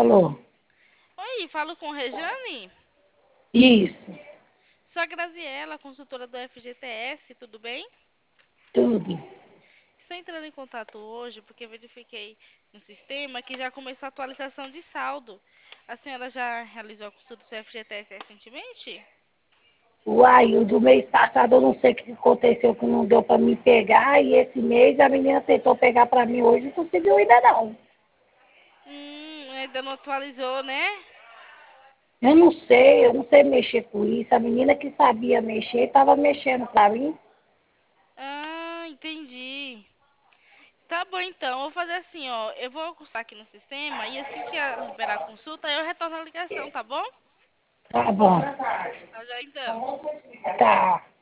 Alô? Oi, falo com Rejane? Isso, Sou a Graziela, consultora do FGTS, tudo bem? tudo. Estou entrando em contato hoje porque verifiquei no sistema que já começou a atualização de saldo. A senhora já realizou a consulta do FGTS recentemente? Uai, o do mês passado eu não sei o que aconteceu que não deu para me pegar e esse mês a menina tentou pegar para mim hoje e não conseguiu ainda não. Ainda não atualizou, né? Eu não sei mexer com isso. A menina que sabia mexer estava mexendo para mim. Ah, entendi. Tá bom então, eu vou fazer assim, ó. Eu vou cursar aqui no sistema e assim que liberar a consulta, eu retorno a ligação, tá bom? Tá bom. Tá já então. Tá.